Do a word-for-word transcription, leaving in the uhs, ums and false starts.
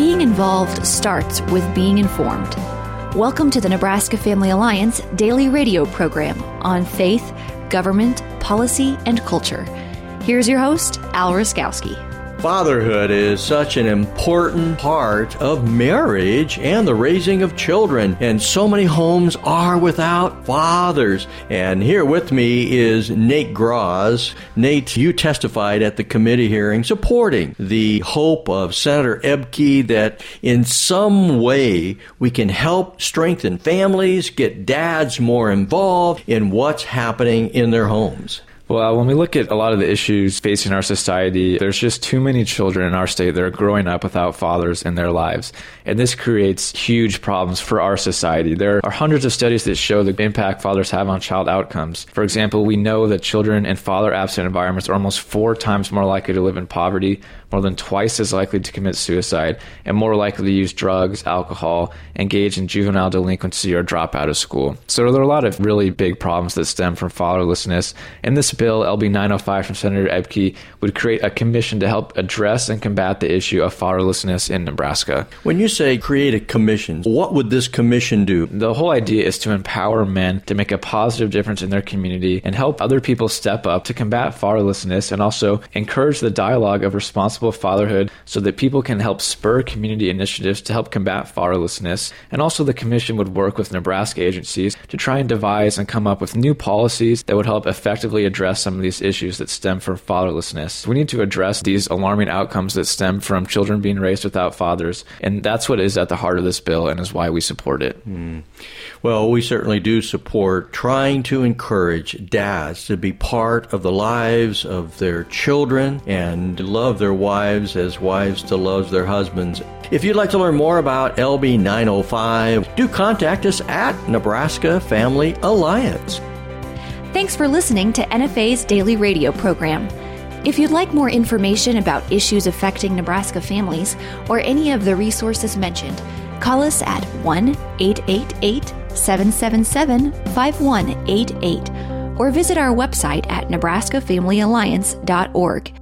being involved starts with being informed. Welcome to the Nebraska Family Alliance daily radio program on faith, government, policy, and culture. Here's your host, Al Ruskowski. Fatherhood is such an important part of marriage and the raising of children, and so many homes are without fathers. And here with me is Nate Gross. Nate, you testified at the committee hearing supporting the hope of Senator Ebke that in some way we can help strengthen families, get dads more involved in what's happening in their homes. Well, when we look at a lot of the issues facing our society, there's just too many children in our state that are growing up without fathers in their lives. And this creates huge problems for our society. There are hundreds of studies that show the impact fathers have on child outcomes. For example, we know that children in father-absent environments are almost four times more likely to live in poverty, more than twice as likely to commit suicide, and more likely to use drugs, alcohol, engage in juvenile delinquency, or drop out of school. So there are a lot of really big problems that stem from fatherlessness. And this bill, L B nine oh five from Senator Ebke, would create a commission to help address and combat the issue of fatherlessness in Nebraska. When you say create a commission, what would this commission do? The whole idea is to empower men to make a positive difference in their community and help other people step up to combat fatherlessness, and also encourage the dialogue of responsible fatherhood so that people can help spur community initiatives to help combat fatherlessness. And also the commission would work with Nebraska agencies to try and devise and come up with new policies that would help effectively address some of these issues that stem from fatherlessness. We need to address these alarming outcomes that stem from children being raised without fathers, and that's what is at the heart of this bill and is why we support it. Mm. Well, we certainly do support trying to encourage dads to be part of the lives of their children and love their wives as wives to love their husbands. If you'd like to learn more about L B nine oh five, do contact us at Nebraska Family Alliance. Thanks for listening to N F A's daily radio program. If you'd like more information about issues affecting Nebraska families or any of the resources mentioned, call us at one eight eight eight, seven seven seven, five one eight eight or visit our website at nebraska family alliance dot org.